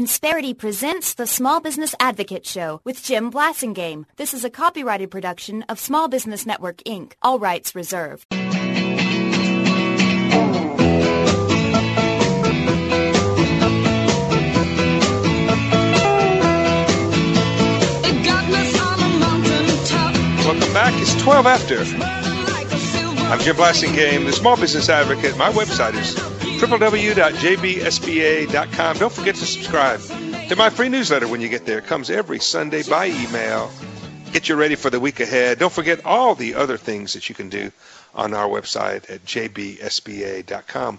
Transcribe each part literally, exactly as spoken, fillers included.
Insperity presents the Small Business Advocate Show with Jim Blasingame. This is a copyrighted production of Small Business Network, Incorporated. All rights reserved. Welcome back. It's twelve after. I'm Jim Blasingame, the Small Business Advocate. My website is w w w dot j b s b a dot com. Don't forget to subscribe to my free newsletter when you get there. It comes every Sunday by email. Get you ready for the week ahead. Don't forget all the other things that you can do on our website at j b s b a dot com.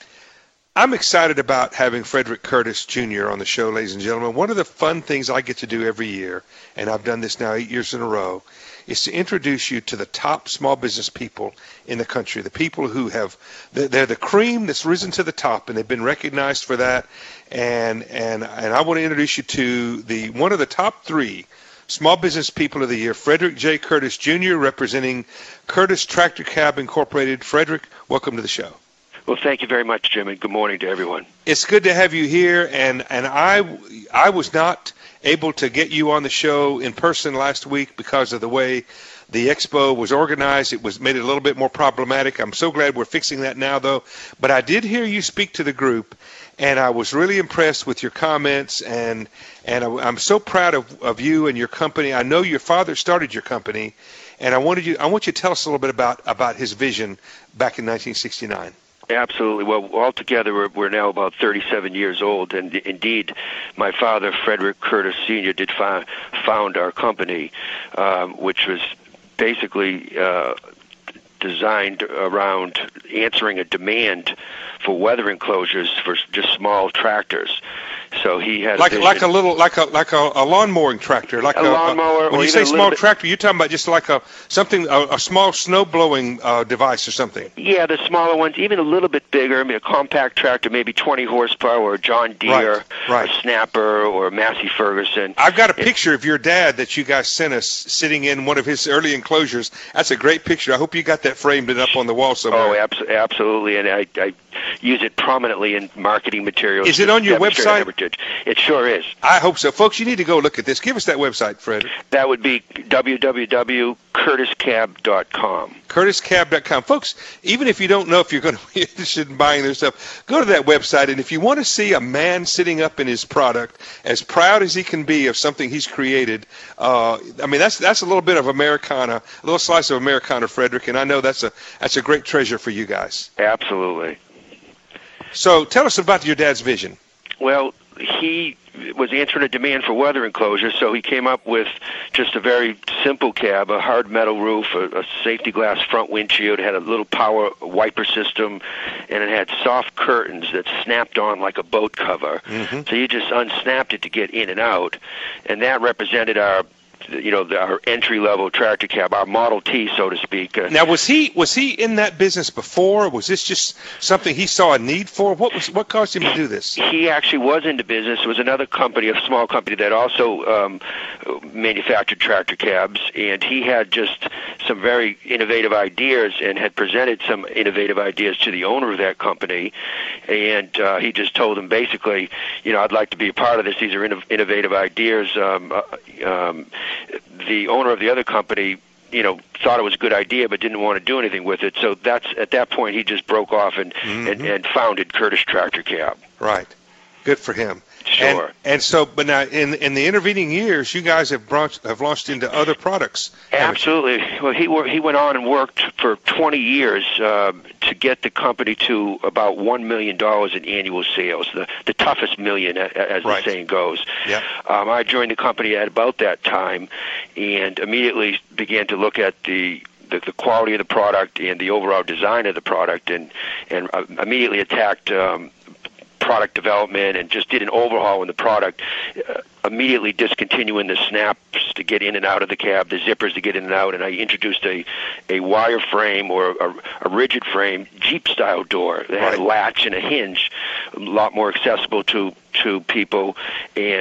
I'm excited about having Frederick Curtis Junior on the show, ladies and gentlemen. One of the fun things I get to do every year, and I've done this now eight years in a row, is to introduce you to the top small business people in the country, the people who have, they're the cream that's risen to the top, and they've been recognized for that. And and and I want to introduce you to the one of the top three Small Business People of the Year, Frederick J. Curtis Junior, representing Curtis Tractor Cab Incorporated. Frederick, welcome to the show. Well, thank you very much, Jim, and good morning to everyone. It's good to have you here, and, and I, I was not able to get you on the show in person last week because of the way the expo was organized. It was made it a little bit more problematic. I'm so glad we're fixing that now, though. But I did hear you speak to the group, and I was really impressed with your comments, and and I, I'm so proud of, of you and your company. I know your father started your company, and I wanted you. I want you to tell us a little bit about, about his vision back in nineteen sixty-nine. Absolutely. Well, altogether, we're, we're now about thirty-seven years old, and indeed, my father, Frederick Curtis Senior, did fi- found our company, um, which was basically uh, designed around answering a demand for weather enclosures for just small tractors. So he had like a like a little like a like a, a lawn mowing tractor, like a, a lawnmower. Uh, when you say small tractor, you're talking about just like a something a, a small snow blowing uh, device or something. Yeah, the smaller ones, even a little bit bigger. I mean, a compact tractor, maybe twenty horsepower, or a John Deere, right, right. a Snapper, or a Massey Ferguson. I've got a picture of your dad that you guys sent us sitting in one of his early enclosures. That's a great picture. I hope you got that framed and up on the wall somewhere. Oh, abs- absolutely, and I, I use it prominently in marketing materials. Is it on your website? Heritage. It sure is. I hope so. Folks, you need to go look at this. Give us that website, Fred. That would be w w w dot curtis cab dot com. curtis cab dot com. Folks, even if you don't know if you're going to be interested in buying their stuff, go to that website, and if you want to see a man sitting up in his product, as proud as he can be of something he's created, uh, I mean, that's that's a little bit of Americana, a little slice of Americana, Frederick, and I know that's a that's a great treasure for you guys. Absolutely. So tell us about your dad's vision. Well, he was answering a demand for weather enclosures, so he came up with just a very simple cab, a hard metal roof, a, a safety glass front windshield, had a little power wiper system, and it had soft curtains that snapped on like a boat cover. Mm-hmm. So you just unsnapped it to get in and out, and that represented our you know, the, our entry-level tractor cab, our Model T, so to speak. Uh, now, was he was he in that business before? Was this just something he saw a need for? What was what caused him to do this? He actually was into business. It was another company, a small company that also um, manufactured tractor cabs, and he had just some very innovative ideas and had presented some innovative ideas to the owner of that company, and uh, he just told him basically, you know, I'd like to be a part of this. These are inno- innovative ideas. Um, uh, um, the owner of the other company, you know, thought it was a good idea but didn't want to do anything with it. So that's at that point he just broke off and, mm-hmm. and, and founded Curtis Tractor Cab. Right. Good for him. Sure. And, and so, but now in in the intervening years, you guys have brought, have launched into other products. Absolutely. Well, he wor- he went on and worked for twenty years uh, to get the company to about one million dollars in annual sales, the the toughest million, as right. the saying goes. Yeah. Um, I joined the company at about that time, and immediately began to look at the The, the quality of the product and the overall design of the product, and and uh, immediately attacked um, product development and just did an overhaul in the product, uh, immediately discontinuing the snaps to get in and out of the cab, the zippers to get in and out, and I introduced a, a wire frame or a, a rigid frame Jeep-style door that had a latch and a hinge, a lot more accessible to, to people, and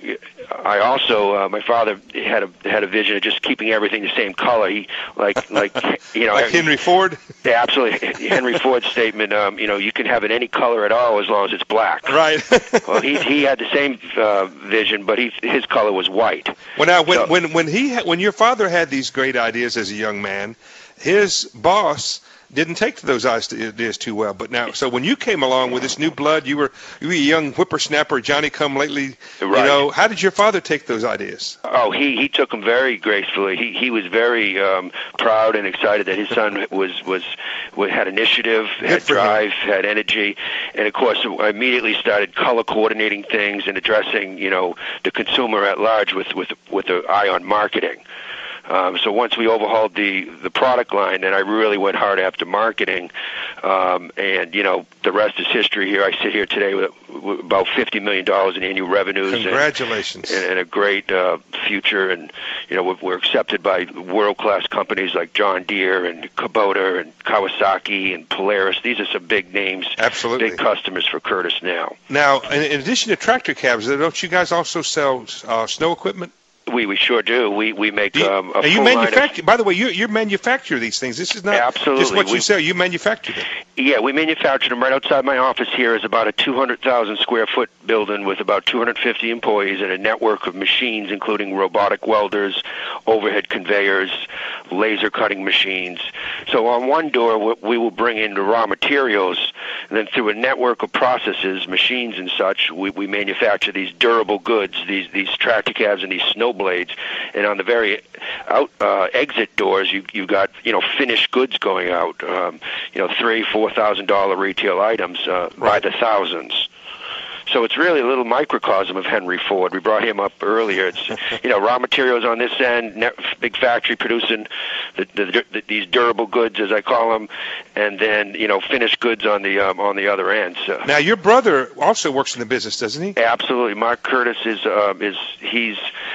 I also, uh, my father had a had a vision of just keeping everything the same color. He like like you know like Henry Ford. Yeah, absolutely. Henry Ford's statement. Um, you know, you can have it any color at all as long as it's black. Right. Well, he he had the same uh, vision, but he his color was white. Well, now when so, when when he ha- when your father had these great ideas as a young man, his boss didn't take to those ideas too well. But now, so when you came along with this new blood, you were you were a young whippersnapper, Johnny come lately. Right. You know, how did your father take those ideas? Oh, he he took them very gracefully. He he was very um, proud and excited that his son was was had initiative, had drive, him. had energy, and of course, I immediately started color coordinating things and addressing you know the consumer at large with with with an eye on marketing. Um, so once we overhauled the, the product line, then I really went hard after marketing, um, and you know the rest is history. Here I sit here today with, with about fifty million dollars in annual revenues. Congratulations! And, and, and a great uh, future, and you know we're, we're accepted by world-class companies like John Deere and Kubota and Kawasaki and Polaris. These are some big names, absolutely big customers for Curtis now. Now, in, in addition to tractor cabs, don't you guys also sell uh, snow equipment? We we sure do. We we make you, um, a and you full manufacture. line of, By the way, you you manufacture these things. This is not absolutely. just what we, you sell. You manufacture them. Yeah, we manufacture them right outside my office. Here is about a two hundred thousand square foot building with about two hundred fifty employees and a network of machines, including robotic welders, overhead conveyors, laser cutting machines. So on one door, we will bring in the raw materials, and then through a network of processes, machines and such, we, we manufacture these durable goods, these these tractor cabs and these snow blades. And on the very out uh, exit doors, you you got you know finished goods going out, um, you know three four thousand dollar retail items uh, right. by the thousands. So it's really a little microcosm of Henry Ford. We brought him up earlier. It's you know raw materials on this end, net, big factory producing the, the, the, these durable goods, as I call them, and then you know finished goods on the um, on the other end. So. Now your brother also works in the business, doesn't he? Absolutely. Mark Curtis is uh, is he's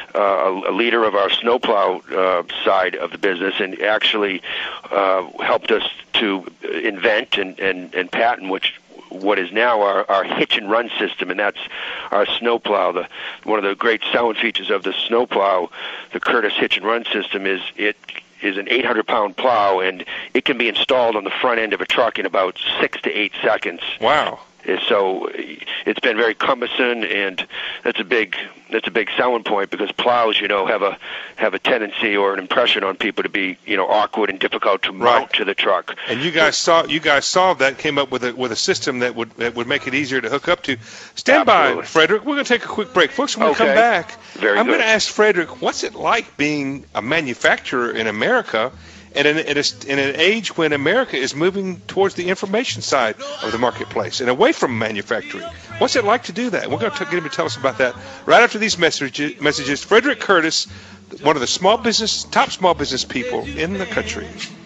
uh, a leader of our snowplow uh, side of the business, and actually uh, helped us to invent and, and, and patent which. what is now our, our hitch and run system, and that's our snowplow. The one of the great selling features of the snowplow, the Curtis hitch and run system, is it is an eight hundred pound plow, and it can be installed on the front end of a truck in about six to eight seconds. Wow. So it's been very cumbersome, and that's a big that's a big selling point because plows, you know, have a have a tendency or an impression on people to be, you know, awkward and difficult to mount right. to the truck. And you guys saw you guys solved that, came up with a with a system that would that would make it easier to hook up to. Stand Absolutely. by, Frederick. We're going to take a quick break, folks. When we okay. come back, very I'm good. going to ask Frederick, what's it like being a manufacturer in America? And in, in, a, in an age when America is moving towards the information side of the marketplace and away from manufacturing. What's it like to do that? We're going to get him to tell us about that right after these messages. messages. Frederick Curtis, one of the small business, top small business people in the country.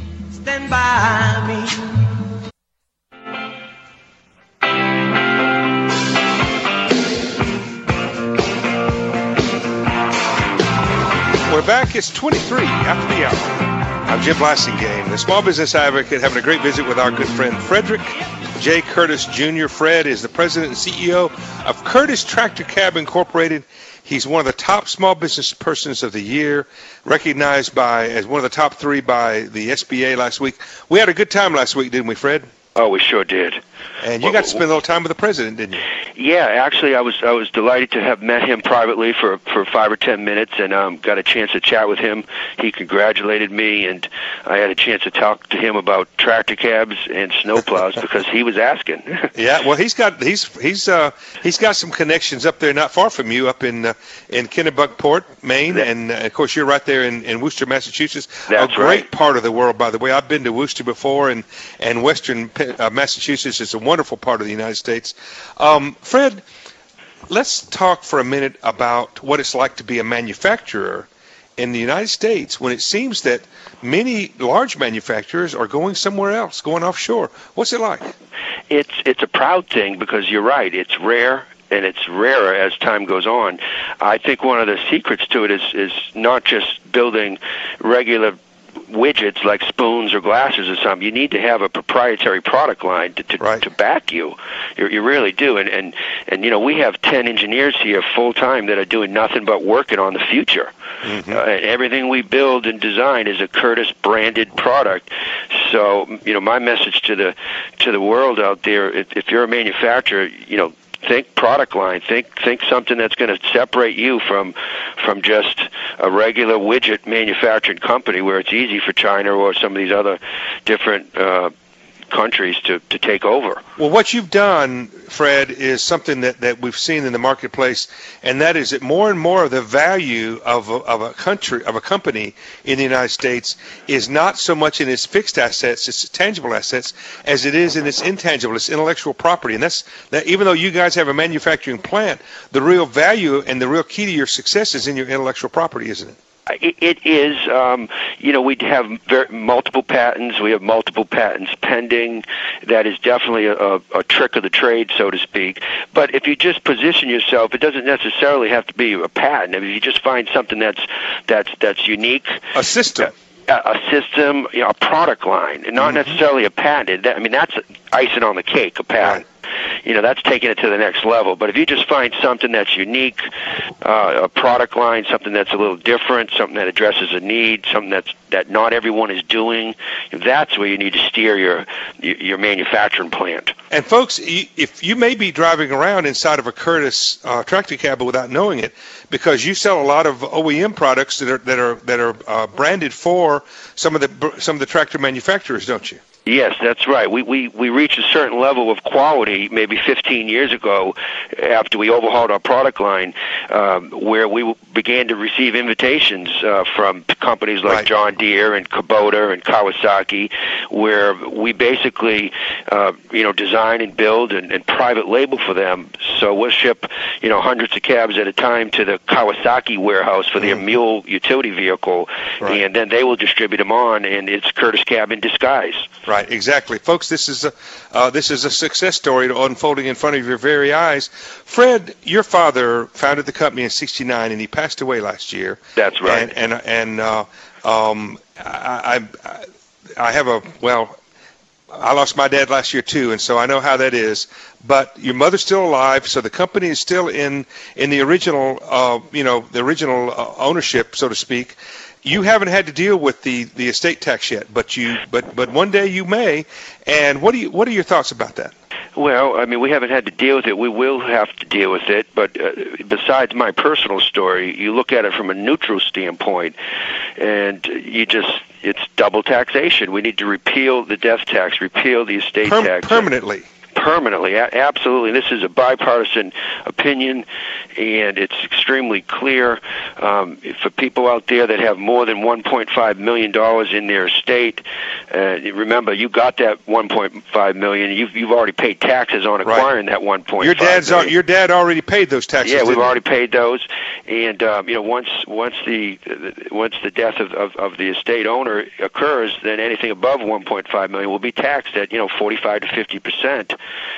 Stand by me. We're back. It's twenty-three after the hour. I'm Jim Blasingame, the small business advocate, having a great visit with our good friend Frederick J. Curtis Junior Fred is the president and C E O of Curtis Tractor Cab Incorporated. He's one of the top small business persons of the year, recognized by as one of the top three by the S B A last week. We had a good time last week, didn't we, Fred? Oh, we sure did. And you got to spend a little time with the president, didn't you? Yeah, actually, I was I was delighted to have met him privately for, for five or ten minutes, and um, got a chance to chat with him. He congratulated me, and I had a chance to talk to him about tractor cabs and snowplows because he was asking. Yeah, well, he's got he's he's uh, he's got some connections up there, not far from you, up in uh, in Kennebunkport, Maine, that, and uh, of course you're right there in, in Worcester, Massachusetts. That's a great right. part of the world, by the way. I've been to Worcester before, and and Western uh, Massachusetts is a wonderful part of the United States. Um, Fred, let's talk for a minute about what it's like to be a manufacturer in the United States when it seems that many large manufacturers are going somewhere else, going offshore. What's it like? It's it's a proud thing because you're right. It's rare, and it's rarer as time goes on. I think one of the secrets to it is is not just building regular widgets like spoons or glasses or something. You need to have a proprietary product line to to, right. to back you. you. You really do. And, and, and, you know, we have ten engineers here full-time that are doing nothing but working on the future. Mm-hmm. Uh, and everything we build and design is a Curtis branded product. So, you know, my message to the to the world out there, if, if you're a manufacturer, you know, think product line. Think think something that's going to separate you from from just a regular widget manufacturing company where it's easy for China or some of these other different uh, countries to, to take over. Well, what you've done, Fred, is something that, that we've seen in the marketplace, and that is that more and more of the value of a, of a country, of a company in the United States is not so much in its fixed assets, its tangible assets, as it is in its intangible, its intellectual property. And that's that. Even though you guys have a manufacturing plant, the real value and the real key to your success is in your intellectual property, isn't it? It is, um, you know, we have very, multiple patents. We have multiple patents pending. That is definitely a, a trick of the trade, so to speak. But if you just position yourself, it doesn't necessarily have to be a patent. I mean, if you just find something that's that's that's unique, a system. A, a system, you know, a product line, and not mm-hmm. necessarily a patent. I mean, that's icing on the cake, a patent. Right. You know, that's taking it to the next level. But if you just find something that's unique, uh, a product line, something that's a little different, something that addresses a need, something that's that not everyone is doing, that's where you need to steer your your manufacturing plant. And folks, if you may be driving around inside of a Curtis uh, tractor cab without knowing it, because you sell a lot of O E M products that are that are that are uh, branded for some of the some of the tractor manufacturers, don't you? Yes, that's right. We, we we reached a certain level of quality maybe fifteen years ago after we overhauled our product line, um, where we began to receive invitations uh, from companies like right. John Deere and Kubota and Kawasaki, where we basically uh, you know design and build and, and private label for them. So we'll ship you know hundreds of cabs at a time to the Kawasaki warehouse for their mm. mule utility vehicle, right. and then they will distribute them on, and it's Curtis Cab in disguise. Right. Right, exactly, folks. This is a uh, this is a success story unfolding in front of your very eyes. Fred, your father founded the company in sixty-nine, and he passed away last year. That's right. And and, and uh, um, I, I I have a well, I lost my dad last year too, and so I know how that is. But your mother's still alive, so the company is still in in the original uh, you know the original uh, ownership, so to speak. You haven't had to deal with the, the estate tax yet, but you but but one day you may. And what do you what are your thoughts about that? Well, I mean, we haven't had to deal with it. We will have to deal with it. But uh, besides my personal story, you look at it from a neutral standpoint, and you just it's double taxation. We need to repeal the death tax, repeal the estate Perm- tax permanently. Permanently, absolutely. This is a bipartisan opinion, and it's extremely clear um, for people out there that have more than one point five million dollars in their estate. Uh, remember, you got that one point five million dollars. You've, you've already paid taxes on acquiring right. that one point five your dad's million dollars. Your dad already paid those taxes. Yeah, we've didn't already he? paid those, and um, you know, once once the once the death of, of, of the estate owner occurs, then anything above one point five million dollars will be taxed at you know forty-five to fifty percent.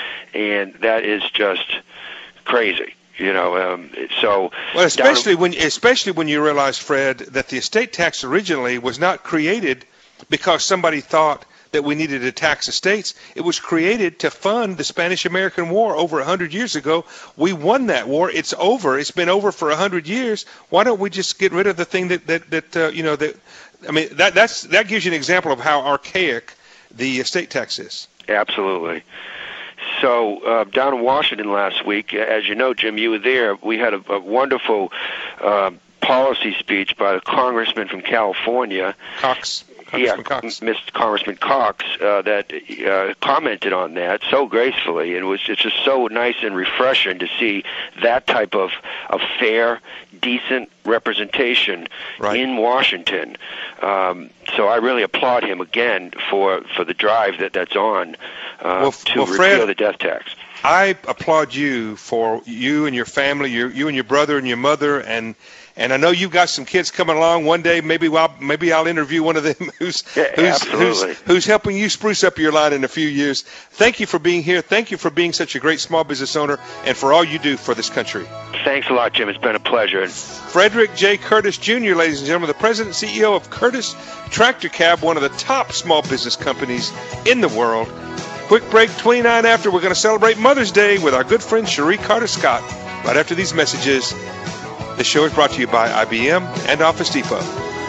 And that is just crazy, you know. Um, so, well, especially down, when especially when you realize, Fred, that the estate tax originally was not created because somebody thought that we needed to tax estates. It was created to fund the Spanish-American War over a hundred years ago. We won that war. It's over. It's been over for a hundred years. Why don't we just get rid of the thing that that that uh, you know that? I mean, that that's that gives you an example of how archaic the estate tax is. Absolutely. So uh, down in Washington last week, as you know, Jim, you were there. We had a, a wonderful uh, policy speech by the congressman from California, Cox. Yeah, Cox. Mister Congressman Cox, uh, that uh, commented on that so gracefully, and it was it's just so nice and refreshing to see that type of, of fair, decent representation right. in Washington. Um, so I really applaud him again for, for the drive that that's on uh, well, to well, repeal Fred, the death tax. I applaud you for you and your family, your, you and your brother and your mother, and and I know you've got some kids coming along. One day, maybe I'll, maybe I'll interview one of them who's, yeah, who's, who's, who's helping you spruce up your line in a few years. Thank you for being here. Thank you for being such a great small business owner and for all you do for this country. Thanks a lot, Jim. It's been a pleasure. Frederick J. Curtis, Junior, ladies and gentlemen, the president and C E O of Curtis Tractor Cab, one of the top small business companies in the world. Quick break, twenty-nine after. We're going to celebrate Mother's Day with our good friend Cherie Carter Scott. Right after these messages, the show is brought to you by I B M and Office Depot.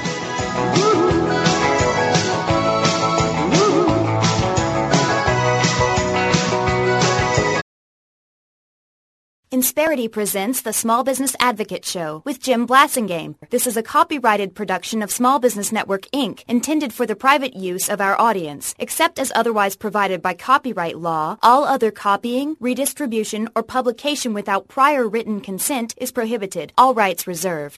Insperity presents the Small Business Advocate Show with Jim Blasingame. This is a copyrighted production of Small Business Network, Incorporated, intended for the private use of our audience. Except as otherwise provided by copyright law, all other copying, redistribution, or publication without prior written consent is prohibited. All rights reserved.